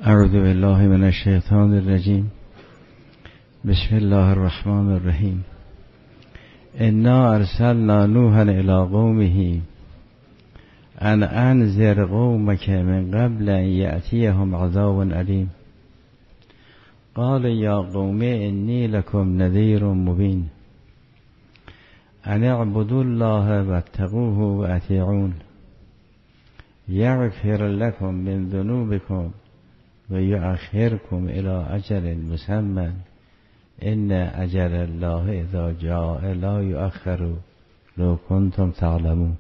اعوذ بالله من الشیطان الرجیم. بسم الله الرحمن الرحیم. انا ارسلنا نوحا الی قومه ان انذر قومک من قبل ان یأتیهم عذاب علیم. قال یا قوم انی لکم نذیر مبین ان اعبدوا الله واتقوه واطیعون یغفر لكم من ذنوبكم و یؤخرکم الی اجل مسمى ان اجل الله اذا جاء لا یؤخر لو کنتم تعلمون.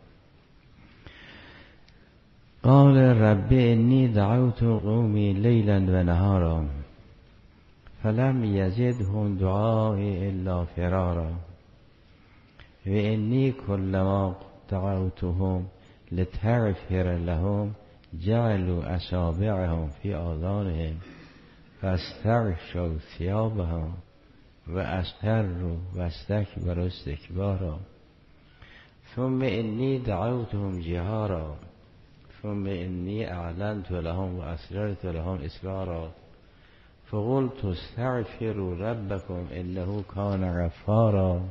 قال رب انی دعوت قومی لیلا و نهارا فلم یزدهم دعائي الا فرارا و انی کلما دعوتهم لتغفر لهم جعلوا اصابعهم فی آذانهم فاستغشوا ثيابهم و اصروا واستكبروا استكبارا ثم انی دعوتهم جهارا ثم انی اعلنت لهم و اسررت لهم اسرارا فقلت استغفروا ربكم انه كان غفارا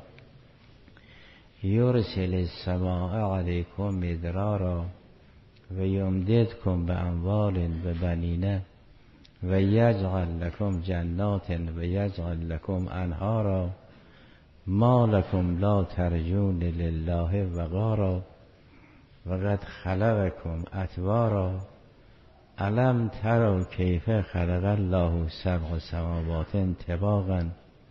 یرسل السماء علیکم مدرارا و یمددکم باموال و بنین و یجعل لکم جنات و یجعل لکم انهارا ما لکم لا ترجون لله وقارا و قد خلقکم اطوارا الم تروا کیف خلق الله سبع سماوات طباقا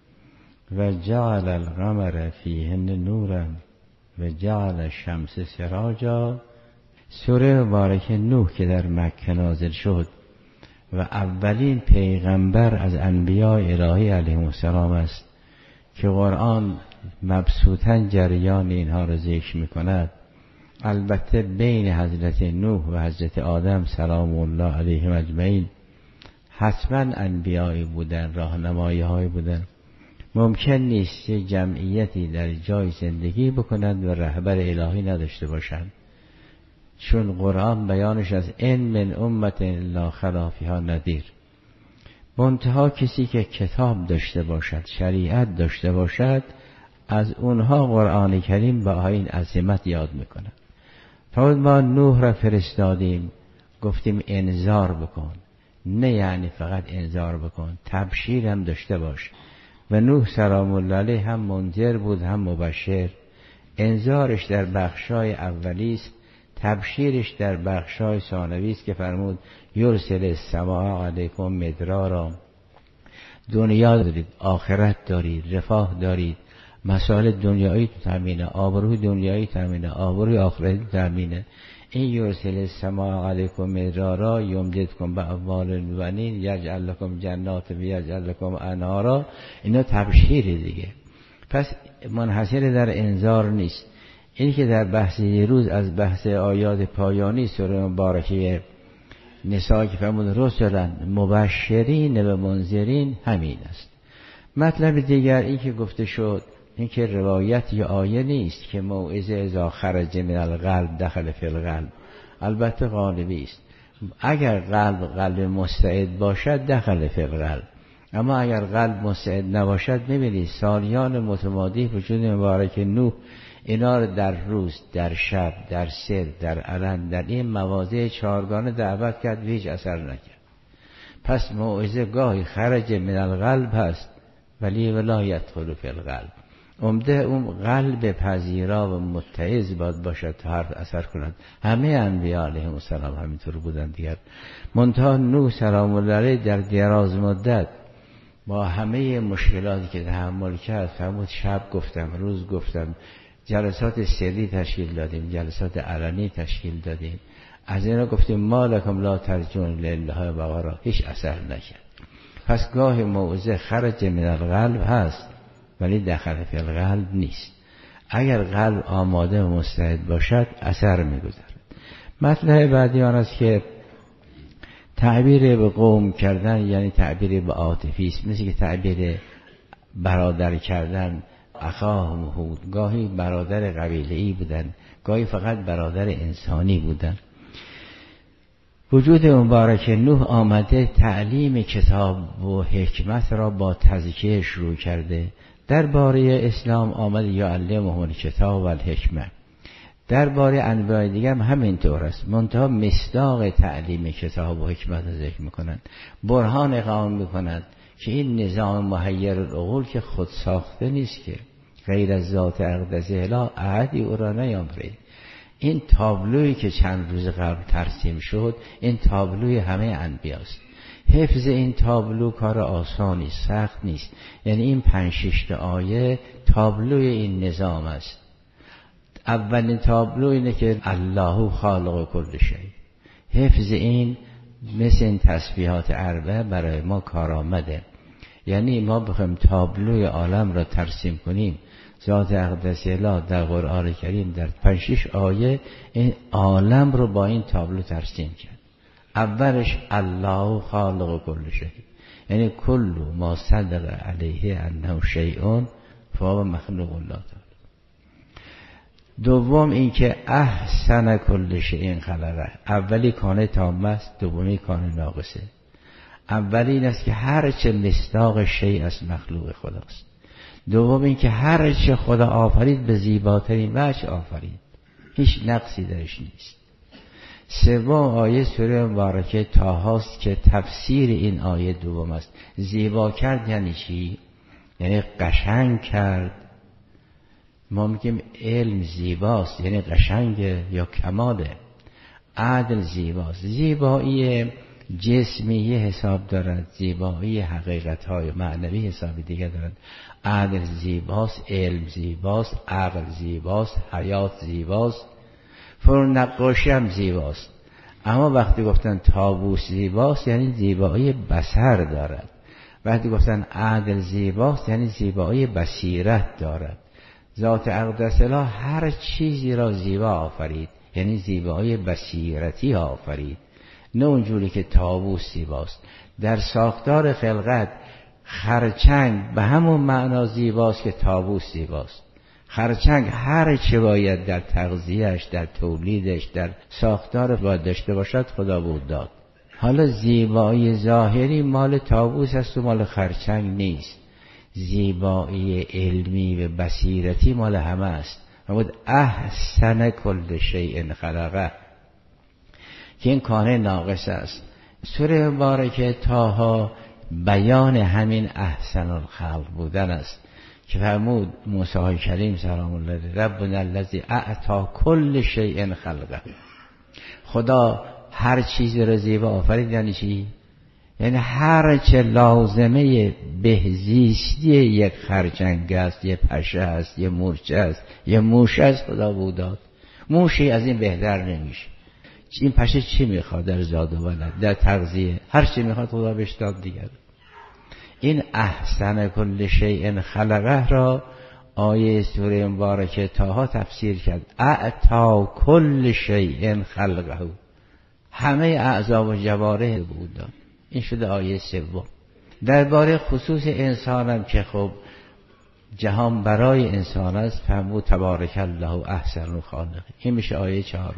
و جعل القمر فیهن نورا و جعل الشمس سراجا. سوره مبارکه نوح که در مکه نازل شد و اولین پیغمبر از انبیاء الهی علیهم السلام است که قرآن مبسوطاً جریان اینها را ذکر می‌کند. البته بین حضرت نوح و حضرت آدم سلام الله علیهم اجمعین حتما انبیایی بودن، راهنمایی‌هایی بودن. ممکن نیست جمعیتی در جای زندگی بکنند و رهبر الهی نداشته باشند، چون قرآن بیانش از ان من امت الا خلا فیها نذیر. منتها کسی که کتاب داشته باشد، شریعت داشته باشد، از اونها قرآن کریم با این عظمت یاد میکنه. فرمود ما نوح را فرستادیم، گفتیم انذار بکن. نه یعنی فقط انذار بکن، تبشیر هم داشته باش. و نوح سلام الله علیه هم منذر بود هم مبشر. انذارش در بخشای اولی است، تبشیرش در بخشای ثانوی است که فرمود یرسل السماء علیکم مدرارا. دنیا دارید، آخرت دارید، رفاه دارید، مسائل دنیایی تامینه، آبروی دنیایی تامینه، آبروی آخرتی تامینه. این یرسل السماء علیکم مدرارا یمددکم باموال و بنین یجعل لکم جنات و یجعل لکم انهارا. اینا تبشیره دیگه. پس منحصر در انذار نیست. این که در بحث یه روز از بحث آیات پایانی سوره مبارکه نساء که فرمود رسلا مبشرین و منذرین همین است. مطلب دیگر این که گفته شد این که روایت یا آیه نیست که موعظه اذا خرج من القلب دخل فی القلب. البته غالبی است. اگر قلب مستعد باشد دخل فی القلب، اما اگر قلب مستعد نباشد می‌بینید سالیان متمادی وجود مبارک نوح اینا رو در روز، در شب، در سر، در علن، در این مواضع چهارگانه دعوت کرد و هیچ اثر نکرد. پس موعظه گاهی خرج من القلب هست ولی ولا یدخل فی القلب. عمده اون قلب پذیرا و متعظ باید باشد تا حرف اثر کند. همه انبیاء علیهم السلام همینطور بودن دیگر. منتها نوح سلام الله علیه در دراز مدت با همه مشکلاتی که تحمل کرد فرمود شب گفتم، روز گفتم، جلسات سری تشکیل دادیم، جلسات علنی تشکیل دادیم، از اینا گفتیم ما لکم لا ترجون لله وقارا، هیچ اثر نکرد. پس گاه موعظه خرج من القلب هست ولی داخل فی القلب نیست. اگر قلب آماده و مستعد باشد اثر میگذارد. مطلب بعدی آن است که تعبیر به قوم کردن یعنی تعبیر به عاطفی است، مثل که تعبیر برادر کردن. اخاهم هود گاهی برادر قبیله‌ای بودن، گاهی فقط برادر انسانی بودن. وجود مبارک نوح آمده تعلیم کتاب و حکمت را با تزکیه شروع کرده. درباره اسلام آمده یعلمهم الکتاب و الحکمه. درباره انواع دیگر هم همینطور است، منتها مصداق تعلیم کتاب و حکمت را ذکر میکنند، برهان اقامه میکنند که این نظام محیر العقول که خود ساخته نیست، که غیر از ذات اقدس اله احدی او را نیافرید. این تابلویی که چند روز قبل ترسیم شد، این تابلوی همه انبیاست. حفظ این تابلو کار آسانی، سخت نیست. یعنی این 5-6 آیه تابلوی این نظام است. اولین تابلو اینه که الله خالق کل شیء. حفظ این مثل این تسبیحات اربعه برای ما کارآمده. یعنی ما بخوایم تابلوی عالم را ترسیم کنیم، ذات اقدس اله در قرآن کریم در 5-6 آیه این عالم رو با این تابلو ترسیم کرد. اولش الله خالق کل شیء، یعنی کل ما صدق علیه انه شیء فهو مخلوق الله تعالی. دوم این که احسن کل شیء خلقه. اولی کانه تامه است، دومی کانه ناقصه. اولی این است که هر چه مصداق شیء از مخلوق خداست. دوم این که هر چه خدا آفرید به زیباترین وجه آفرید، هیچ نقصی درش نیست. سوم آیه سوره مبارکه طه است که تفسیر این آیه دوم است. زیبا کرد یعنی چی؟ یعنی قشنگ کرد. ما میگیم علم زیباست، یعنی قشنگه یا کماله. عدل زیباست. زیبایی جسمی حساب دارد، زیبایی حقیقت‌های معنوی حساب دیگه دارد. عدل زیباست، علم زیباست، عقل زیباست، حیات زیباست، فرونقاشی هم زیباست. اما وقتی گفتن طاووس زیباست یعنی زیبایی بصر دارد. وقتی گفتن عدل زیباست یعنی زیبایی بصیرت دارد. ذات اقدس اله هر چیزی را زیبا آفرید، یعنی زیبایی بصیرتی آفرید، نه اونجوری که طاووس زیباست. در ساختار خلقت خرچنگ به همون معنا زیباست که طاووس زیباست. خرچنگ هر چه باید در تغذیهش، در تولیدش، در ساختار باید داشته باشد خدا بود داد. حالا زیبایی ظاهری مال طاووس است و مال خرچنگ نیست. زیبایی علمی و بصیرتی مال همه است. فرمود احسن کل شیء خلقه، که این کانه ناقص است. سوره مبارکه طه بیان همین احسن الخلق بودن است که فرمود موسی کریم سلام الله علیه ربنا الذی اعطی کل شیء خلقه. خدا هر چیزی را زیبا آفرید. یعنی چی؟ یعنی هر چه لازمه بهزیستی یک خرچنگ است، یه پشه است، یه مورچه است، یه موش است، خدا بود داد. موشی از این بهتر نمیشه. این پشه چی میخواد در زاد و ولد، در تغذیه، هر چی میخواد خدا بهش داد دیگر. این احسن کل شیء خلقه را آیه سوره مبارکه طه تفسیر کرد. اعطا کل شیء خلقه، همه اعضا و جوارح بود داد. این شده آیه سوم. درباره خصوص انسان هم که خب جهان برای انسان است، فرمود تبارک الله احسن الخالقین. این میشه آیه 4.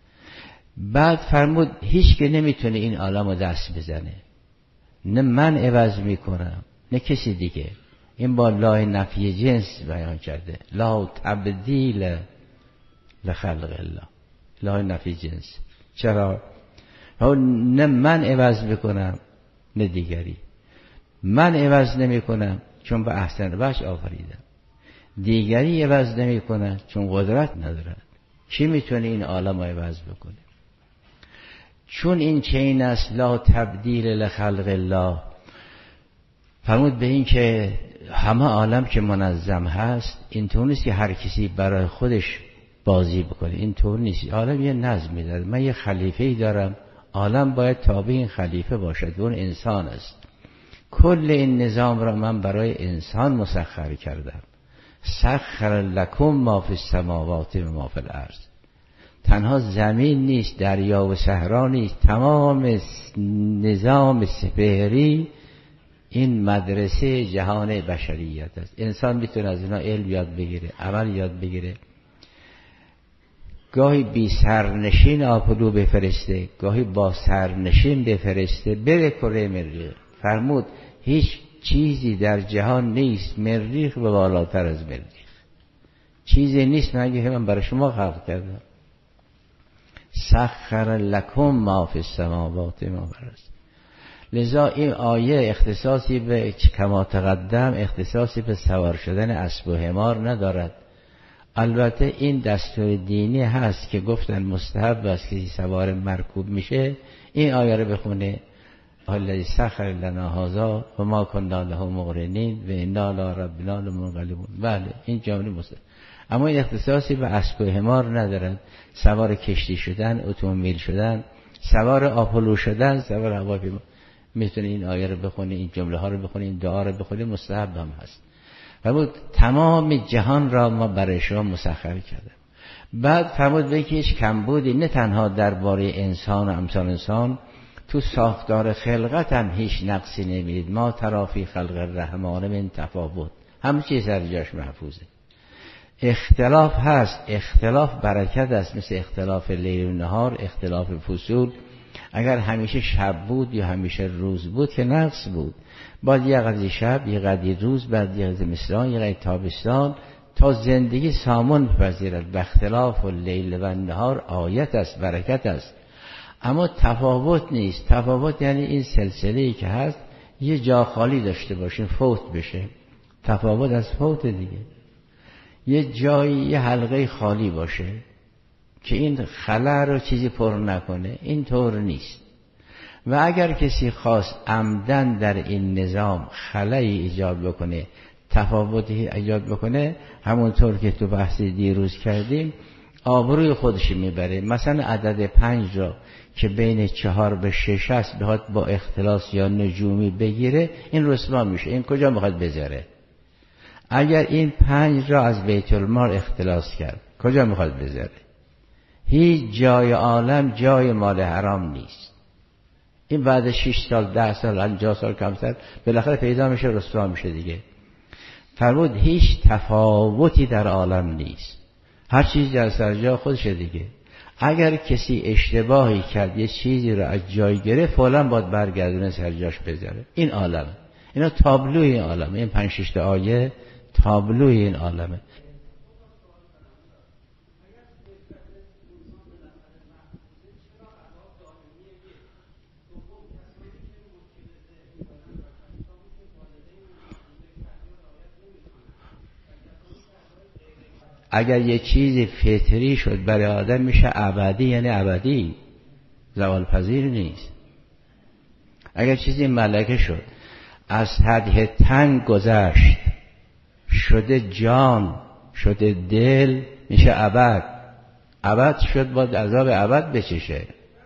بعد فرمود هیچ که نمیتونه این عالم رو دست بزنه، نه من عوض میکنم نه کسی دیگه. این با لا نفی جنس بیان کرده، لا تبدیل لخلق الله، لا نفی جنس. چرا؟ نه من عوض میکنم نه دیگری. من عوض نمی کنم چون به احسن وجه آفریدم، دیگری عوض نمی کنه چون قدرت ندارد. کی میتونه این عالم رو عوض بکنه؟ چون این چین است لا تبدیل لخلق الله، فرمود به این که همه عالم که منظم هست اینطور نیست که هر کسی برای خودش بازی بکنه. اینطور نیست. عالم یه نظمی داره. من یه خلیفه‌ای دارم، عالم باید تابع این خلیفه باشد، اون انسان است. کل این نظام را من برای انسان مسخر کردم. سخر لکم ما فی السماوات و ما فی الارض. تنها زمین نیست، دریا و صحرا نیست، تمام نظام سپهری این مدرسه جهان بشریت است. انسان میتونه از اینا علم یاد بگیره، عمل یاد بگیره. گاهی بی سرنشین آپولو بفرسته، گاهی با سرنشین بفرسته بره کره مریخ. فرمود هیچ چیزی در جهان نیست مریخ و بالاتر از مریخ، چیزی نیست مگه که من برای شما خلق کردم. سخر لکم ما فی السماوات ما فی الارض. لذا این آیه اختصاصی به کما تقدم اختصاصی به سوار شدن اسب و حمار ندارد. البته این دستور دینی هست که گفتن مستحب است که سوار مرکوب میشه این آیه رو بخونه الذی سخر لنا هذا و ما کنا له مقرنین و انا الی ربنا لمنقلبون. بله این جمله مستحب، اما این اختصاصی به اسب و حمار ندارد. سوار کشتی شدن، اتومبیل شدن، سوار آپولو شدن، سوار هواپیما میتونه این آیه رو بخونه، این جمله ها رو بخونه، این دعا رو بخونه، مستحب هم هست. فرمود تمام جهان را ما برای شما مسخر کردیم. بعد فرمود به که هیچ کمبودی نه تنها درباره انسان و امثال انسان، تو ساختار خلقت هم هیچ نقصی نمیدید. ما ترافی خلق الرحمن من تفاوت، همه چیز سر جاش محفوظه. اختلاف هست، اختلاف برکت است، مثل اختلاف لیل و نهار، اختلاف فصول. اگر همیشه شب بود یا همیشه روز بود که نقص بود. بعد یه قدری شب، یه قدری روز، بعد یه قدری زمستان، یه قدری تابستان، تا زندگی سامان پذیرد. به اختلاف و لیل و نهار آیت است، برکت است. اما تفاوت نیست. تفاوت یعنی این سلسله‌ای که هست یه جا خالی داشته باشه، فوت بشه. تفاوت از فوت دیگه. یه جایی یه حلقه خالی باشه که این خلا رو چیزی پر نکنه، این طور نیست. و اگر کسی خواست عمدن در این نظام خلایی ایجاد بکنه، تفاوتی ایجاد بکنه، همونطور که تو بحثی دیروز کردیم آبروی خودش میبره. مثلا عدد 5 را که بین 4 به 6 است بخواد با اختلاس یا نجومی بگیره، این رسوا میشه. این کجا میخواد بذاره؟ اگر این 5 را از بیت المال اختلاس کرد کجا میخواد بذاره؟ هیچ جای عالم جای مال حرام نیست. این بعد 6 سال 10 سال 50 سال کمتر بالاخره پیدا میشه، رسوا میشه دیگه. فرمود هیچ تفاوتی در عالم نیست، هر چیز در سر جا خودشه دیگه. اگر کسی اشتباهی کرد یه چیزی رو از جای گرفت فولا باید برگردونه سر جاش بذاره. این عالم، اینا تابلوی این عالم. این 5-6 آیه تابلوی این عالمه. اگر یه چیزی فطری شد برای آدم میشه ابدی، یعنی ابدی، زوال پذیر نیست. اگر چیزی ملکه شد از حد تنگ گذشت شده جان، شده دل، میشه ابد. ابد شد باید عذاب ابد بچشه.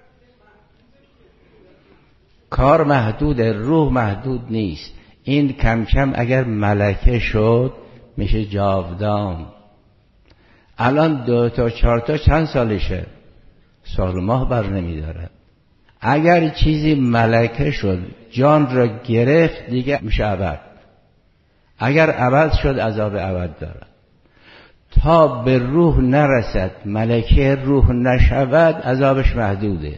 کار محدود، روح محدود نیست. این کم کم اگر ملکه شد میشه جاودان. الان 2 تا 4 تا چند سالشه؟ سال ماه بر نمیدارد. اگر چیزی ملکه شد جان را گرفت دیگه میشه ابد. اگر ابد شد عذاب ابد دارد. تا به روح نرسد، ملکه روح نشود، عذابش محدوده.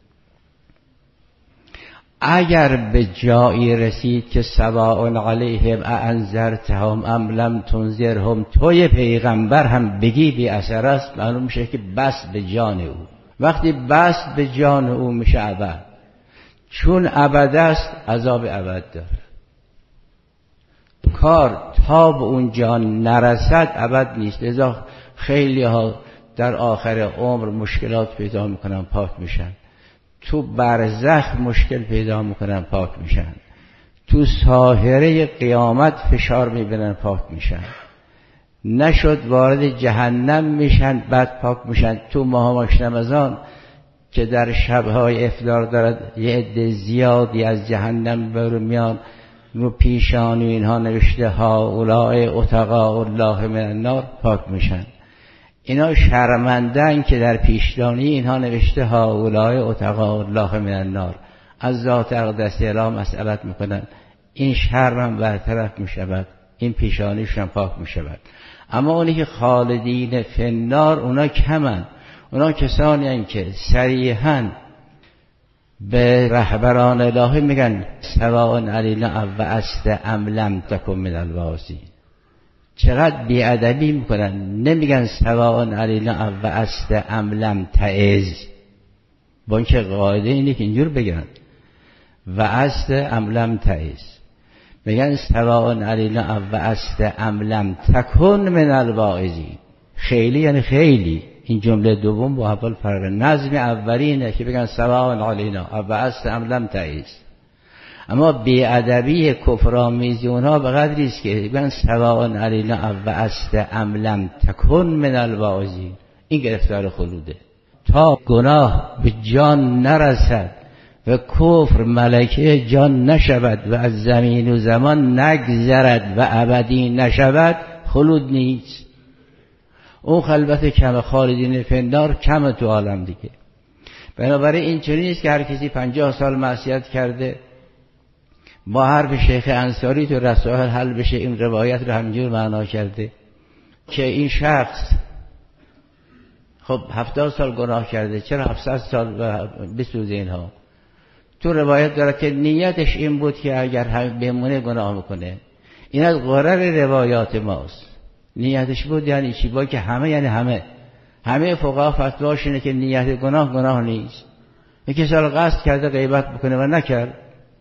اگر به جایی رسید که سواء علیهم اانذرتهم ام لم تنذرهم، توی پیغمبر هم بگی بی اثر است، معلوم میشه که بس به جان او. وقتی بس به جان او میشه ابد. چون ابد است عذاب ابد داره. کار تا به اون جان نرسد ابد نیست. لذا خیلی ها در آخر عمر مشکلات پیدا میکنن پاک میشن، تو برزخ مشکل پیدا میکنن پاک میشن، تو ساحره قیامت فشار میبینن پاک میشن، نشد وارد جهنم میشن بعد پاک میشن. تو ماه رمضان که در شبهای افطار دارد یه عده زیادی از جهنم برو میان، رو پیشانی اینها نوشته هؤلاء اتقاء الله من النار، پاک میشن. اینا شرمندن که در پیشانی اینها نوشته هؤلاء اتقاء الله من النار. از ذات اقدس اعلی مسئلت میکنن، این شرم برطرف میشود، این پیشانیشون پاک میشود. اما اونی که خالدین فی النار اونا کمن. اونا کسانی هستند که صریحاً به رهبران الهی میگن سواء علینا وعست ام لم تکن من الواعظین. چقدر بیادبی میکنن، نمیگن سواء علینا وعست ام لم تعظ، با اینکه قاعده اینه که اینجور بگن وعست ام لم تعظ، میگن سواء علینا وعست ام لم تکن من الواعظین. خیلی یعنی خیلی. این جمله دوم با اول فرق. نظم اولینه که بگن سواء علینا وعست ام لم تعظ، اما بیادبی کفرآمیزی اونها به قدری است که بگن سواء علینا وعست ام لم تکن من الواعظین. این گرفتار خلوده. تا گناه به جان نرسد و کفر ملکه جان نشود و از زمین و زمان نگذرد و ابدی نشود، خلود نیست. اون خلوت کم خالدین فی النار کم تو عالم دیگه. بنابراین این چنین نیست که هر کسی 50 سال معصیت کرده با حرف شیخ انصاری تو رسائل حل بشه. این روایت رو همینجور معنا کرده که این شخص خب 70 سال گناه کرده، چرا 700 سال بسوزه اینها؟ تو روایت داره که نیتش این بود که اگر هم بمونه گناه میکنه. این از غرر روایات ماست. نیتش بود یعنی چی؟ با که همه یعنی همه فقها فتواش اینه که نیت گناه نیست. یکی سال قصد کرده غیبت بکنه و نکرد،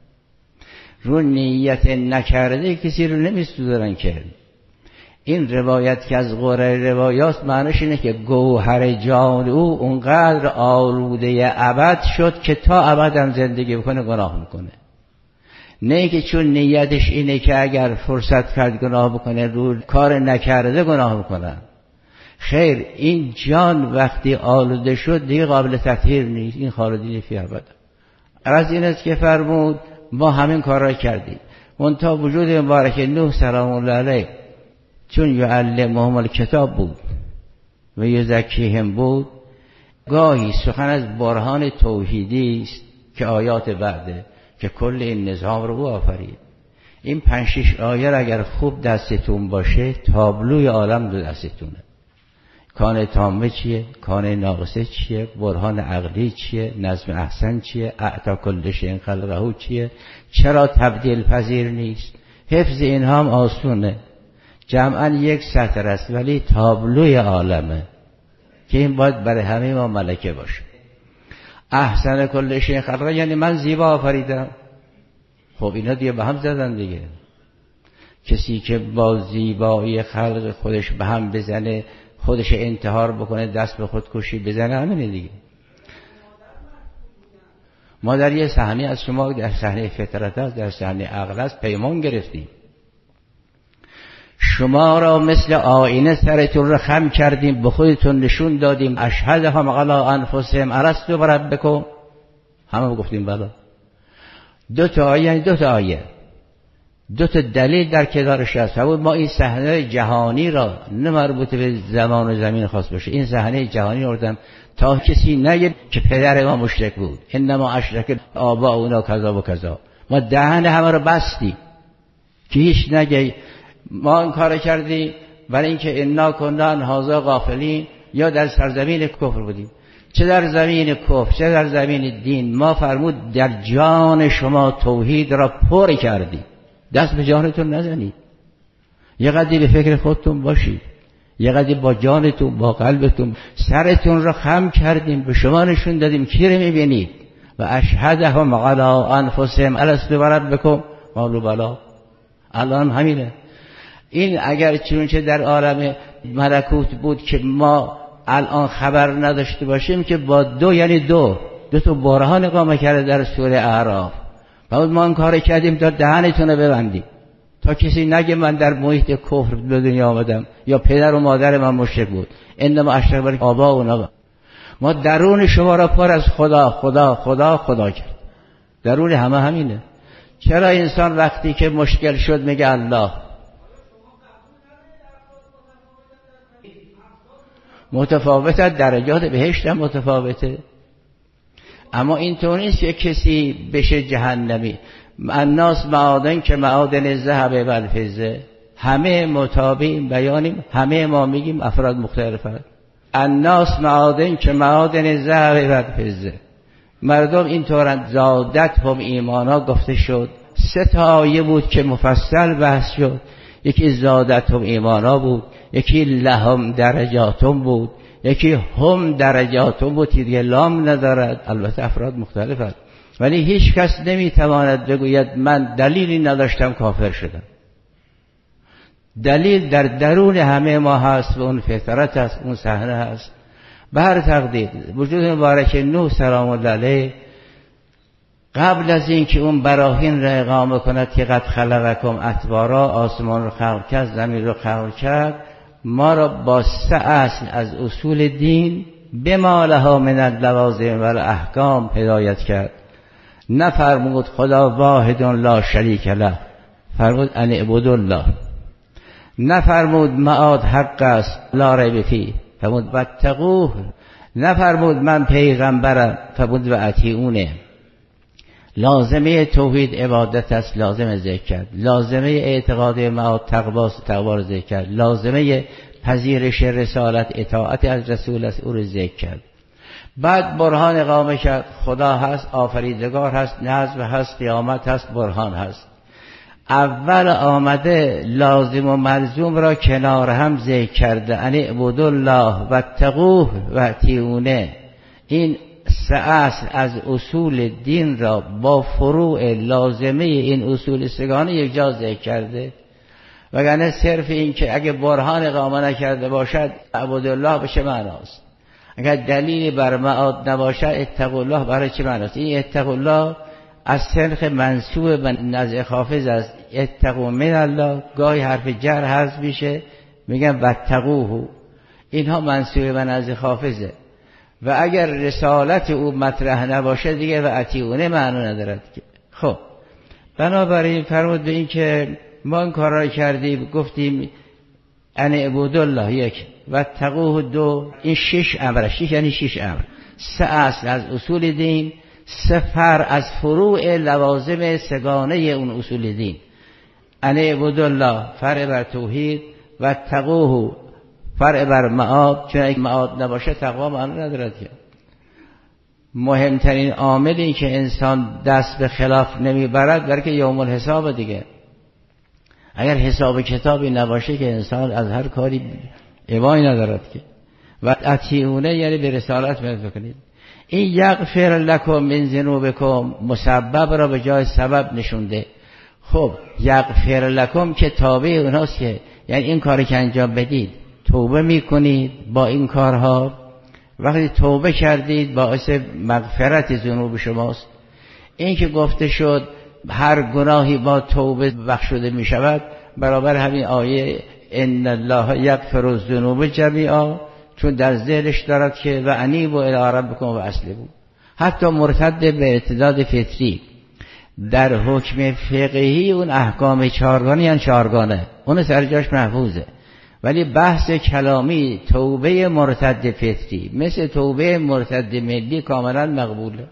رو نیت نکرده کسی رو نمیسوزن که. این روایت که از غرر روایات معنیش اینه که گوهر جان او اونقدر آلوده ابد شد که تا ابد هم زندگی بکنه گناه میکنه. نه که چون نیتش اینه که اگر فرصت کرد گناه بکنه رو کار نکرده گناه میکنه. خیر، این جان وقتی آلوده شد دیگه قابل تطهیر نیست. این خالدین فی ابد. از این است که فرمود ما همین کار را کردیم. منتها وجود مبارک نوح سلام الله علیه چون یعلمهم الکتاب بود و یزکیهم بود، گاهی سخن از برهان توحیدی است که آیات بعده که کل این نظام رو آفرید. این 5-6 آیه اگر خوب دستتون باشه تابلوی عالم دو دستتونه. کان تامه چیه، کان ناقصه چیه، برهان عقلی چیه، نظم احسن چیه، اعطا کل شیء خلقه چیه، چرا تبدیل پذیر نیست. حفظ اینها هم آسونه، جمعا یک سطر است ولی تابلوی عالمه که این باید برای همه ما ملکه باشه. احسن کل شیء خلقه یعنی من زیبا آفریدم. خب اینا دیگه به هم زدن دیگه. کسی که با زیبایی خلق خودش به هم بزنه، خودش انتحار بکنه، دست به خودکشی بزنه، همینه دیگه. ما در یه صحنه از شما در صحنه فطرت است، در صحنه عقل است پیمان گرفتیم. شما را مثل آینه سرتون رو خم کردیم، به خودتون نشون دادیم اشهدهم علی انفسهم الست بربکم. همه گفتیم بله. 2 تا آیه یعنی 2 تا آیه، 2 تا دلیل در کنارش هست. ما این صحنه جهانی را نه مربوط به زمان و زمین خاص باشه، این صحنه جهانی آوردم تا کسی نگه که پدر ما مشرک بود، انما اشرک آباؤنا کذا و کذا. ما دهن همه رو بستیم که هیچ نگه ما این کار کردیم برای اینکه انا کنا عن هذا غافلین، یا در سرزمین کفر بودیم. چه در زمین کفر چه در زمین دین، ما فرمود در جان شما توحید را پر کردیم. دست به جانتون نزنید، یه قدری به فکر خودتون باشید، یه قدری با جانتون با قلبتون. سرتون را خم کردیم، به شما نشون دادیم کی رو میبینید. و اشهدهم علی انفسهم الست بربکم قالوا بلی. الان همینه. این اگر چنانچه در عالم ملکوت بود که ما الان خبر نداشته باشیم که با 2 یعنی 2 تا برهان اقامه کرده در سوره اعراف. بعد ما این کار کردیم تا دهنتون رو ببندیم، تا کسی نگه من در محیط کفر به دنیا آمدم یا پدر و مادر من مشرک بود. انما اشرک آباؤنا. ما درون شما را پر از خدا خدا خدا خدا کرد. درون همه همینه. چرا انسان وقتی که مشکل شد میگه الله؟ متفاوته، درجات بهشت هم متفاوته. اما این طور نیست که کسی بشه جهنمی. الناس معادن که معادن الذهب و الفضه. همه مطابق بیانیم، همه ما میگیم افراد مختلفند. الناس معادن که معادن ذهب و فضه، مردم اینطورند. زادت هم ایمانا گفته شد. 3 آیه بود که مفصل بحث شد. یکی زادت هم ایمانا بود، یکی لهم درجاتم بود، یکی هم درجاتم بود. دیگه لام ندارد، البته افراد مختلفند، ولی هیچ کس نمیتواند بگوید من دلیلی نداشتم کافر شدم. دلیل در درون همه ما هست و اون فطرت هست، اون صحنه هست. به هر تقدیر وجود مبارک نوح سلام الله علیه قبل از این که اون براهین را اقامه کند که قد خلقکم اطوارا، آسمان رو خلق کرد، زمین رو خلق کرد، ما را با 3 اصل از اصول دین بما لها من اللوازم و الاحکام هدایت کرد. نفرمود خدا واحد لا شریک له، فرمود ان اعبدوا الله. نفرمود معاد حق است لا ریب فیه، فرمود واتقوه. نفرمود من پیغمبرم، فرمود و اطیعونه. لازمه توحید عبادت است، لازمه ذکر کرد. لازمه اعتقاد معاد تقوا رو ذکر کرد. لازمه پذیرش رسالت اطاعت از رسول است، او رو ذکر کرد. بعد برهان اقامه کرد. خدا هست، آفریدگار هست، نظم هست، قیامت هست، برهان هست. اول آمده لازم و ملزوم را کنار هم ذکر کرده. ان اعبدوا الله واتقوه و اطیعونه. این 3 اصل از اصول دین را با فروع لازمه این اصول سگانه یک جا ذکر کرده. وگرنه صرف این که اگه برهان اقامه نکرده باشد اعبدوا الله به چه معناست؟ اگر دلیلی بر معاد نباشد اتقوا الله برای چه معناست؟ این اتقوا الله از سنخ منسوب به نزع حافظ است. اتقوا من الله، گاهی حرف جر حذف میشه میگن واتقوه، اینها منسوب به نزع حافظه. و اگر رسالت او مطرح نباشه دیگه و اطیعونه معنی ندارد که. خب بنابراین فرمود به این که ما این کار را کردیم، گفتیم ان اعبدوا الله 1 واتقوه 2، این 6 امر. 6 یعنی 6 امر، 3 اصل از اصول دین، 3 فرع از فروع لوازم سگانه اون اصول دین. ان اعبدوا الله فرع بر توحید، واتقوه فرع بر معاد، چون اگه معاد نباشه تقوا معنی ندارد که. مهمترین عامل این که انسان دست به خلاف نمیبرد برای که یوم الحساب دیگه. اگر حساب کتابی نباشه که انسان از هر کاری ایمانی ندارد که. و اطیعونه یعنی به رسالت ملت بکنید. این یغفر لکم من ذنوبکم مسبب را به جای سبب نشونده. خب یغفر لکم که تابع اوناست که یعنی این کاری که انجام بدید توبه میکنید با این کارها، وقتی توبه کردید باعث مغفرت ذنوب شماست. این که گفته شد هر گناهی با توبه بخشوده می شود، برابر همین آیه ان الله یغفر الذنوب جمیعا، چون در ذهنش دارد که و انیبوا الی ربکم و اسلموا. حتی مرتد به ارتداد فطری در حکم فقهی اون احکام 4گانه یعنی 4گانه، اون سرجاش محفوظه. ولی بحث کلامی توبه مرتد فطری مثل توبه مرتد ملی کاملا مقبوله.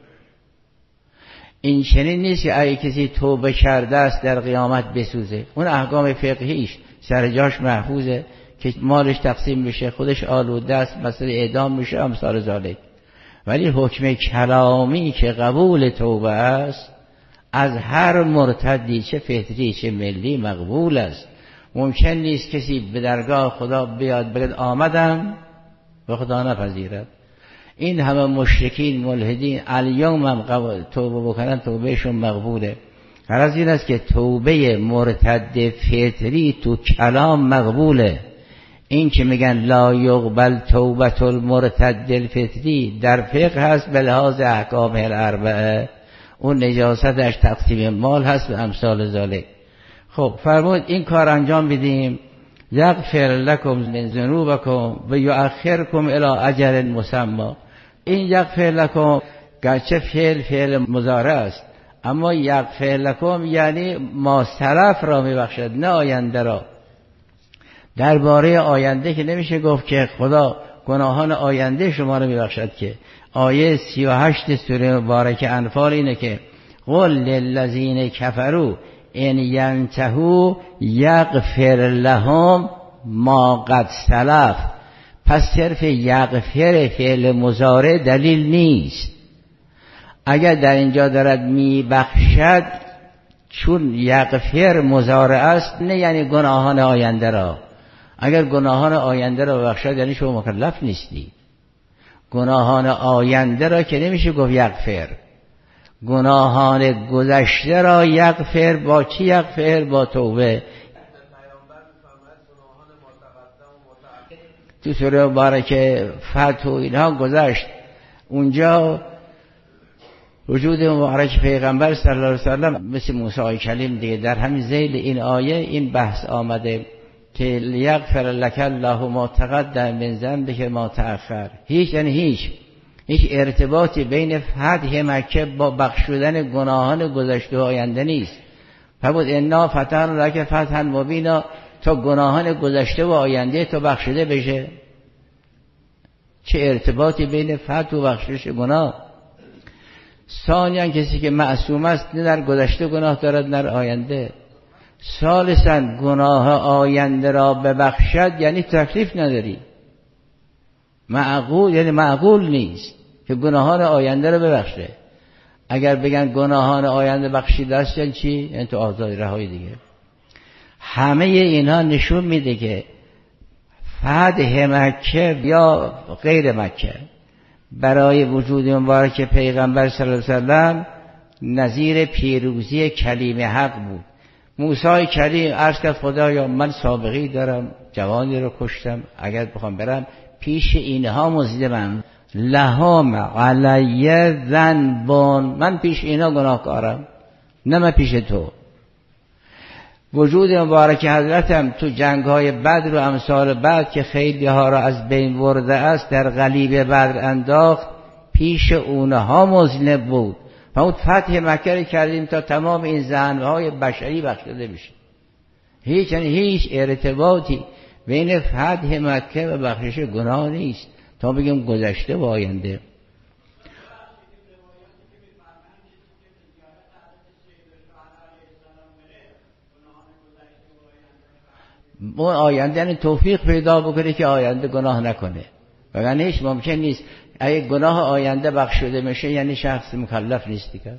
این چنین نیست که اگه کسی توبه کرده است در قیامت بسوزه. اون احکام فقهیش سرجاش محفوظه که مالش تقسیم میشه، خودش آلوده است، مثلا اعدام میشه، امثال ذالک. ولی حکم کلامی که قبول توبه است از هر مرتدی چه فطری چه ملی مقبول است. ممکن نیست کسی به درگاه خدا بیاد بگه آمدم و خدا نپذیرد. این همه مشرکین ملحدین الیوم هم توبه بکنن توبهشون مقبوله. غرض این است که توبه مرتد فطری تو کلام مقبوله. این که میگن لا یقبل توبه المرتد الفطری در فقه هست به لحاظ احکام الاربعه، اون نجاستش تقسیم مال هست و امثال ذالک. خب فرمود این کار انجام بدیم یغفر لکم من ذنوبکم و یؤخرکم الی اجل مسمی. این یغفر لکم گرچه فعل مضارع است، اما یغفر لکم یعنی ما سلف را میبخشد نه آینده را. درباره آینده که نمیشه گفت که خدا گناهان آینده شما را میبخشد که. آیه 38 سوره مبارکه انفال اینه که قل للذین کفروا ان ینتهوا یغفر لهم ما قد سلف. پس صرف یغفر فعل مضارع دلیل نیست. اگر در اینجا دارد میبخشد، چون یغفر مضارع است، نه یعنی گناهان آینده را. اگر گناهان آینده را ببخشد یعنی شما مکلف نیستی. گناهان آینده را که نمیشه گفت یغفر. گناهان گذشته را یغفر. با چی یغفر؟ با توبه. تو سوره مبارکه فتح و اینها گذشت، اونجا وجود مبارک پیغمبر صلی الله علیه وسلم مثل موسی کلیم دیگه، در همین ذیل این آیه این بحث آمده که لیغفر لک الله ما تقدم من ذنبک ما تأخر. هیچ ارتباطی بین فتح مکه با بخشودن گناهان گذشته و آینده نیست. فبود انا فتحنا لک فتحا مبینا، تا گناهان گذشته و آینده تو بخشیده بشه. چه ارتباطی بین فتح و بخشش گناه؟ ثانیاً کسی که معصوم است نه در گذشته گناه دارد نه در آینده. ثالثاً گناه آینده را ببخشد یعنی تکلیف نداری. معقول یعنی معقول نیست که گناهان آینده را ببخشه. اگر بگن گناهان آینده بخشیده است یعنی چی؟ یعنی تو آزادی رهایی دیگه. همه اینها نشون میده که فتح مکه یا غیر مکه برای وجود مبارک پیغمبر صلی الله علیه وسلم نظیر پیروزی کلیم حق بود. موسی کلیم عرض کرد خدایا من سابقی دارم، جوانی رو کشتم، اگر بخوام برم پیش اینها مظلمم، لهم علی ذنبون، من پیش اینها گناهکارم، نه من پیش تو. وجود مبارک حضرتم تو جنگ‌های بدر و امثال بعد که خیلی ها را از بین برده است، در قلیب بدر انداخت، پیش اونها مظلم بود. و اون فتح مکه کردیم تا تمام این ذنب‌های بشری بخشیده بشه. هیچ ارتباطی بین فتح مکه و بخشش گناه نیست تا بگیم گذشته و آینده. اون آینده یعنی توفیق پیدا بکنه که آینده گناه نکنه، وگرنه هیچ ممکن نیست. اگه گناه آینده بخشیده میشه یعنی شخص مکلف نیست دیگر،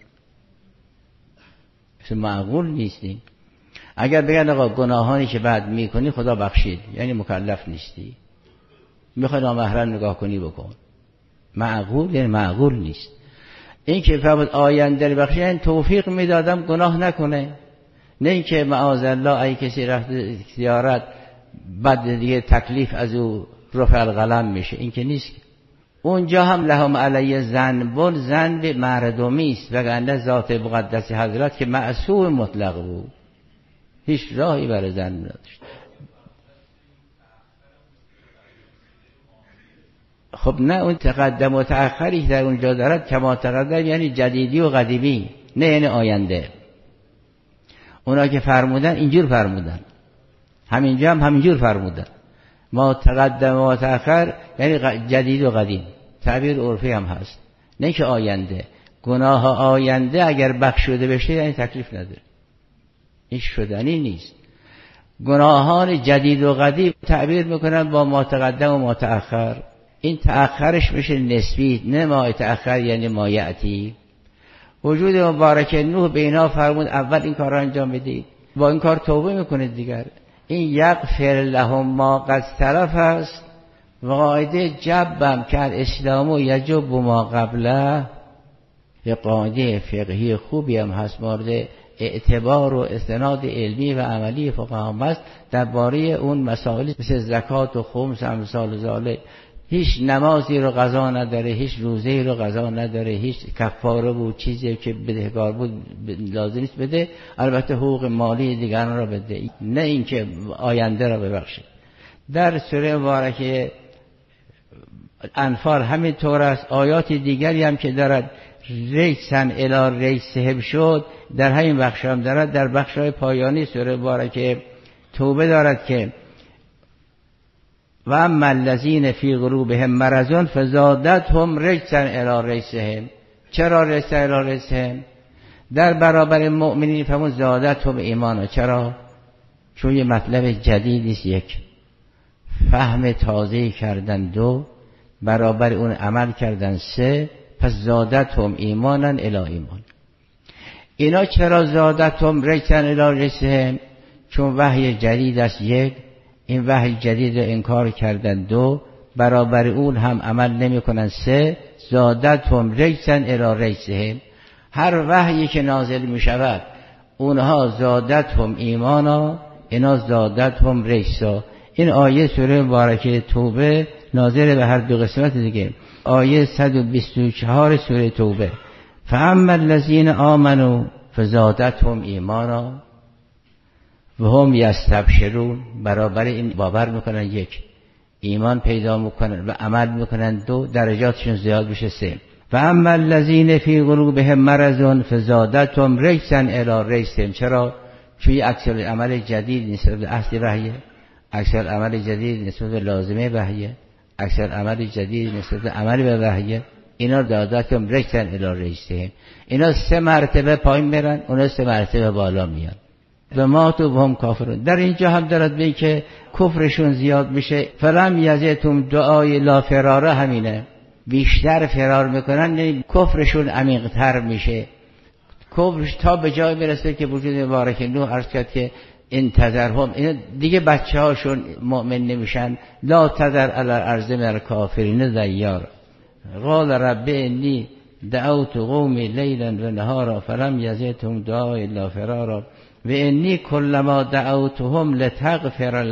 معقول نیستی. اگر بگن آقا گناهانی که بعد میکنی خدا بخشید یعنی مکلف نیستی، میخوای نامحرم نگاه کنی بکن، معقول یعنی معقول نیست. این که فقط آینده بخشید یعنی توفیق میدادم گناه نکنه، نه اینکه معاذالله ای کسی رفت زیارت بعد دیگه تکلیف از او رفع القلم میشه، این که نیست. اونجا هم لهم علی ذنبون، ذنب مردمی است، وگرنه ذات مقدس حضرت که معصوم مطلق بود هیچ راهی برای ذنب نداشت. خب نه، اون تقدم و تأخری در اونجا دارد کما تقدم یعنی جدیدی و قدیمی، نه یعنی آینده. اونا که فرمودن اینجور فرمودن، همینجا هم همینجور فرمودن. ما تقدم و تأخر یعنی جدید و قدیم، تعبیر عرفی هم هست، نه که آینده. گناه آینده اگر بخشوده بشه یعنی تکلیف نداره، هیچ شدنی نیست. گناهان جدید و قدیم تعبیر میکنن با ما تقدم و ما تأخر. این تأخرش میشه نسبی، نه ما تأخر یعنی ما یأتی. وجود مبارک نوح به اینا فرمود اول این کار را انجام بدید، با این کار توبه میکنید دیگر. این یغفر لهم ما قد سلف است و قاعده جبم که الاسلام و یجب ما قبله، یه قاعده فقهی خوبی هم هست، مورد اعتبار و استناد علمی و عملی فقها است درباره اون مسائل مثل زکات و خمس امثال ذالک. هیچ نمازی رو قضا نداره، هیچ روزه‌ای رو قضا نداره، هیچ کفاره بود چیزی که بدهکار بود لازم نیست بده، البته حقوق مالی دیگران را بده، نه اینکه آینده را ببخشه. در سوره مبارکه انفال همین طور است. آیات دیگری هم که دارد ریسن الی ریسهم شد در همین بخش هم دارد. در بخش‌های پایانی سوره مبارکه توبه دارد که و اما الذین فی قلوبهم مرض فزادتهم رجسا الی رجسهم. چرا رجسا الی رجسهم؟ در برابر مؤمنین فهمون زادتهم ایمانا. چرا؟ چون یه مطلب جدیدی است. یک فهم تازه کردن 2 برابر اون عمل کردن 3 پس زادتهم ایمانا الی ایمان. اینا چرا زادتهم رجسا الی رجسهم؟ چون وحی جدید است 1 این وحی جدید رو انکار کردن 2 برابر اون هم عمل نمی کنن 3 زادتهم رجسا الی رجسهم. هر وحیی که نازل می شود اونها زادتهم ایمانا اینا زادتهم رجسا. این آیه سوره مبارکه توبه ناظر به هر 2 قسمت دیگه. آیه 124 سوره توبه فاما الذین آمنوا فزادتهم ایمانا و هم یستبشرون برابر این باور میکنن 1 ایمان پیدا میکنن و عمل میکنن 2 درجاتشون زیاد بشه 3 و اما الذین فی قلوبهم مرض فزادتهم رجسا الی رجسهم. چرا؟ چون عکس العمل جدید نسبت به اصل وحی، عکس العمل جدید نسبت به لازمه وحی، عکس العمل جدید نسبت به عمل به وحی. اینا زادتهم رجسا الی رجسهم. اینا 3 مرتبه پایین میرن اونا 3 مرتبه بالا میان. و ما تو هم کافرون. در اینجا هم دارد بگه که کفرشون زیاد میشه. فلم یزیدهم دعای لا فراره همینه. بیشتر فرار میکنن کفرشون عمیق‌تر میشه. کفرش تا به جای میرسه که وجود مبارک نوح عرض کرد که انتظرهم این دیگه بچه هاشون مؤمن نمیشن. لا تذر علی الارض من الکافرین دیار. قال رب انی دعوت قومی لیلا و نهارا فلم یزیدهم دعای لا فرارا و انی کلما دعوتهم لتغفر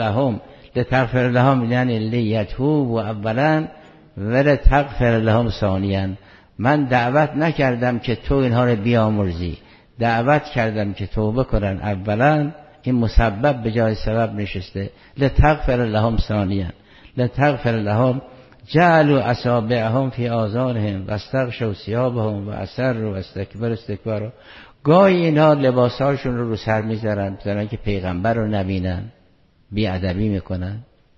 لهم یعنی لیتوبوا اولا و لتغفر لهم ثانیا. من دعوت نکردم که تو اینها رو بیامرزی، دعوت کردم که توبه کنن اولا. این مسبب به جای سبب نشسته. لتغفر لهم ثانیا لتغفر لهم جعلوا اصابعهم فی آذانهم واستغشوا ثیابهم و اصروا واستکبروا استکبارا. گاهی اینا لباساشون رو سر میذارن مثلا که پیغمبر رو نبینن، بیادبی میکنن.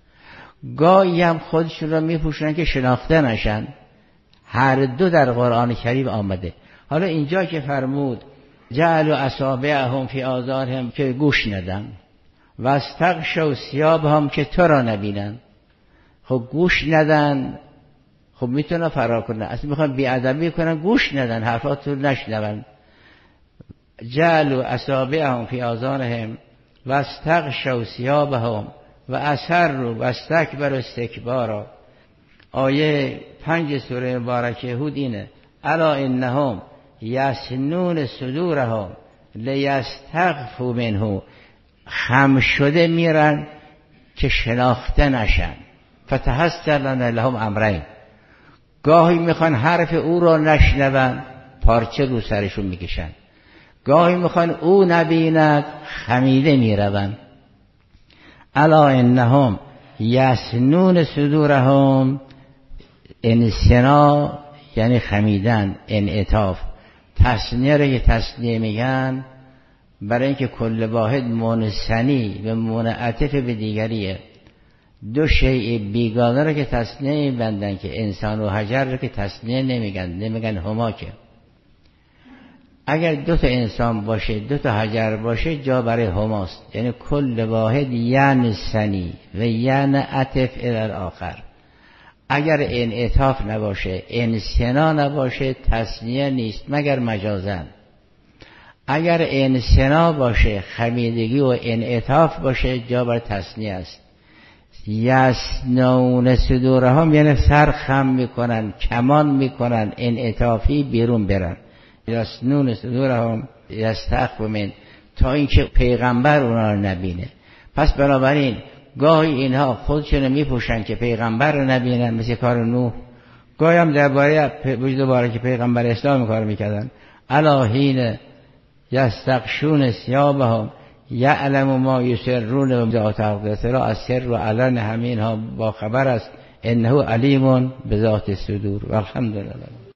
گاهی هم خودشون رو میپوشونن که شناخته نشن. هر 2 در قرآن کریم آمده. حالا اینجا که فرمود جعلوا اصابعهم فی آذانهم که گوش ندن و استغشوا ثیابهم که تو را نبینن. خب گوش ندن، خب میتونه فرار کنن. اصلا میخوان بیادبی کنن گوش ندن، حرفاتو نشنون. جعلوا اصابعهم فی آذانهم و استغشوا ثیابهم و اصروا و استکبروا استکبارا. آیه 5 سوره مبارکه هود اینه الا انهم یسنون صدورهم لیستخفوا منه. خم شده میرن که شناخته نشن. فتحسن لهم امرین. گاهی میخوان حرف او را نشنون پارچه رو سرشون میکشن. گاهی میخوان او نبیند خمیده میروند. الا انهم یسنون صدورهم. انسنا یعنی خمیدن، انعطاف. تسنیه را که تسنیه میگن برای اینکه کل واحد منثنی و منعطف به دیگریه. 2 شیء بیگانه را که تسنیه میبندن که انسان و حجر را که تسنیه نمیگن هما. که اگر 2 تا انسان باشه 2 تا حجر باشه جا برای هماست. یعنی کل واحد ینثنی و ینعطف الی الاخر. اگر انعطاف نباشه انثنا نباشه تسنیه نیست مگر مجازن. اگر انثنا باشه خمیدگی و انعطاف باشه جا برای تسنیه است. یسنون صدورهم یعنی سر خم میکنن، کمان میکنن، انعطافی بیرون برن. یسنون صدورهم یستخفوا من تا اینکه پیغمبر اونا رو نبینه. پس بنابراین گاهی اینها خودشونو میپوشن که پیغمبر رو نبینن مثل کار نوح. گاهی هم درباره وجود مبارک پیغمبر اسلام کار میکردن. الا حین یستغشون ثیابهم یعلم ما یسرون و ذات اقدسرا. از سر و علن همین ها با خبر است. انه علیم بذات الصدور. والحمدلله.